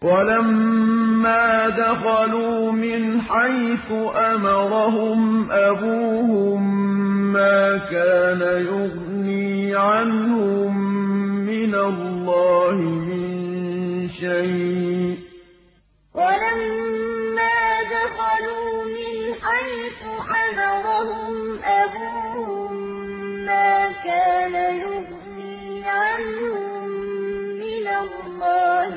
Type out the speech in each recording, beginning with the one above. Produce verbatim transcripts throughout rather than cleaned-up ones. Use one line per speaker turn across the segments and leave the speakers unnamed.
وَلَمَّا دَخَلُوا مِنْ حَيْثُ أَمَرَهُمْ أَبُوهُم مَّا كَانَ يُغْنِي عَنْهُم مِّنَ اللَّهِ مِن شَيْءٍ ۚ
وَلَمَّا دَخَلُوا مِنْ حَيْثُ أَمَرَهُمْ أَبُوهُم مَّا كَانَ يُغْنِي عَنْهُم مِّنَ اللَّهِ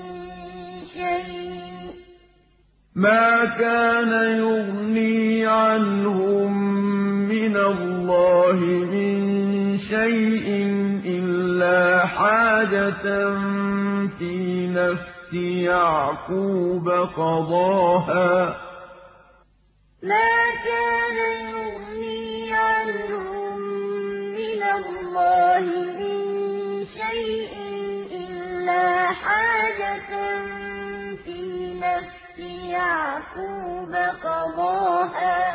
مَا كَانَ يُغْنِي عَنْهُم مِّنَ اللَّهِ مِن شَيْءٍ إِلَّا حَاجَةً فِي نَفْسِ يَعْقُوبَ قَضَاهَا ۚ
مَا كَانَ يُغْنِي عَنْهُم مِّنَ اللَّهِ مِن شَيْءٍ إِلَّا حَاجَةً فِي نَفْسِ يَعْقُوبَ قَضَاهَا ۚ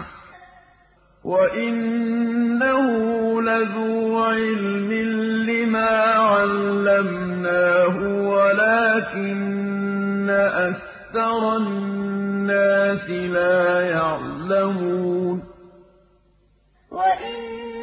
وَإِنَّهُ لَذُو عِلْمٍ لِّمَا عَلَّمْنَاهُ وَلَٰكِنَّ أَكْثَرَ النَّاسِ لَا يَعْلَمُونَ